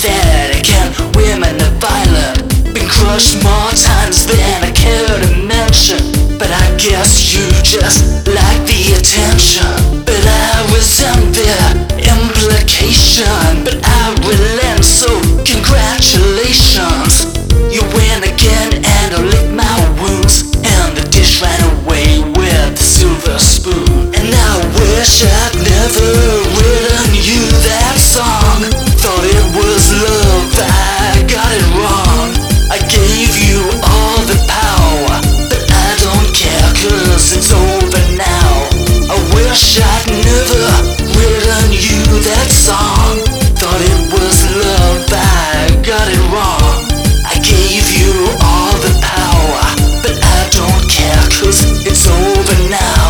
pathetic and women are violent. Been crushed more times than I care to mention. But I guess you just like the attention. But I resent their implication. But I relent, so congratulations. You win again and I'll lick my wounds. And the dish ran away with the silver spoon. And I wish I'd never written you that song. Thought it was love, I got it wrong. I gave you all the power, but I don't care 'cause it's over now. I wish I'd never written you that song. Thought it was love, I got it wrong. I gave you all the power, but I don't care 'cause it's over now.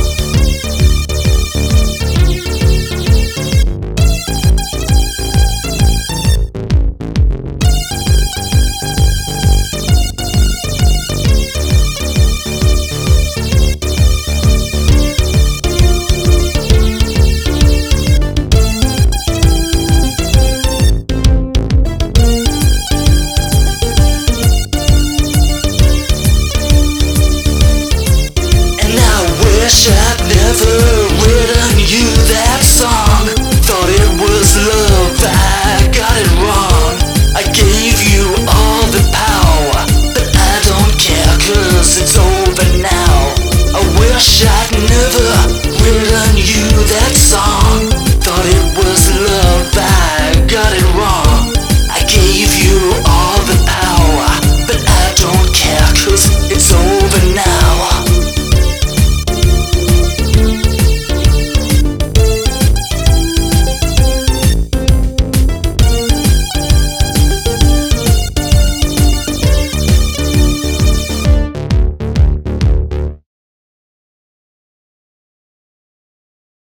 I'd never written you that song. Thought it was love, I got it wrong. I gave you all the power, but I don't care 'cause it's over now. I wish I'd never written you that song.